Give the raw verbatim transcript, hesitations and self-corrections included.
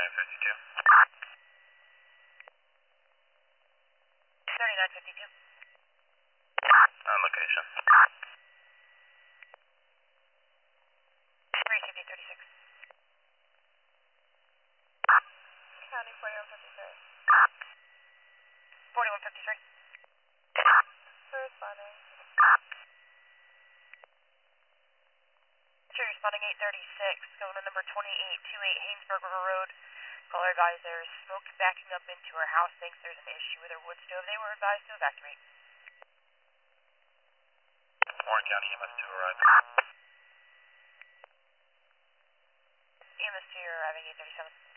thirty-nine fifty-two. thirty-nine fifty-two. On location. three fifty thirty-six. County forty-one fifty-three. forty-one fifty-three. First responding. Two responding eight thirty-six, going to number twenty-eight twenty-eight Haynesburg River Road. Caller advised there's smoke backing up into her house, thinks there's an issue with her wood stove. They were advised to evacuate. Warren County E M S two arrived. E M S two arriving eight thirty-seven.